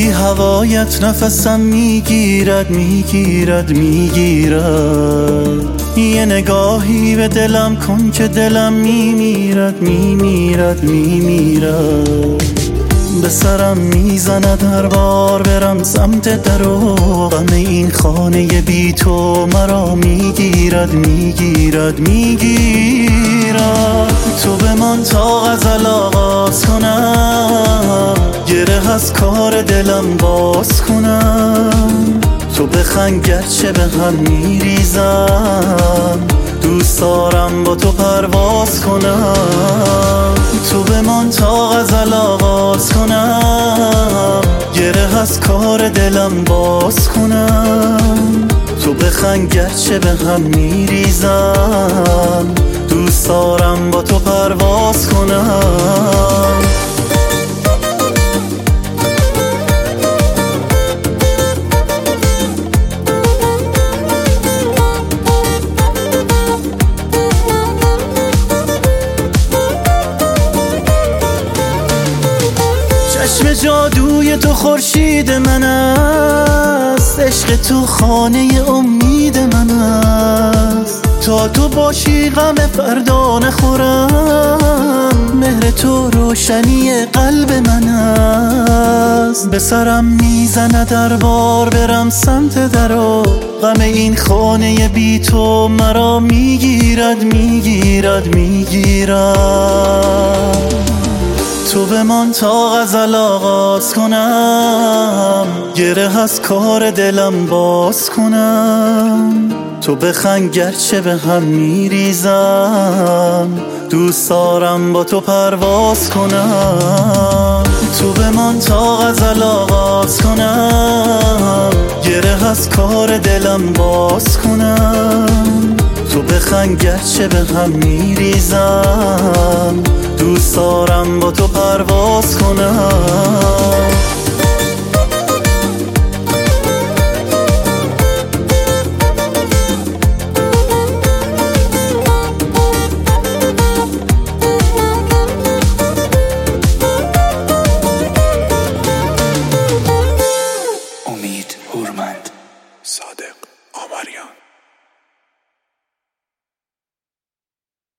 هوایت نفسم میگیرد میگیرد میگیرد. یه نگاهی به دلم کن که دلم میمیرد میمیرد میمیرد. به سرم میزند هر بار برم سمت در و غم این خانه بی تو مرا میگیرد میگیرد میگیرد. تو بمان تا غزل آغاز کنم، گره از کار دلم باز کنم. تو بخند گرچه به هم میریزم، دوست دارم با تو پرواز کنم. تو بمان تا غزل آغاز کنم، گره از کار دلم باز کنم. تو بخند گرچه به هم میریزم، دوست دارم با تو پرواز کنم. چشم جادوی تو خورشید من است، عشق تو خانه امید من است. تا تو باشی غم فردا نخورم، مهر تو روشنی قلب من است. به سرم میزند در بار برم سمت در و غم این خانه بی تو مرا میگیرد میگیرد میگیرد. تو بمان تا غزل آغاز کنم، گره از کار دلم باز کنم. تو بخند گرچه به هم میریزم، دوست دارم با تو پرواز کنم. تو بمان تا غزل آغاز کنم، گره از کار دلم باز کنم. تو بخند گرچه به هم میریزم، دوست دارم با تو پرواز کنم.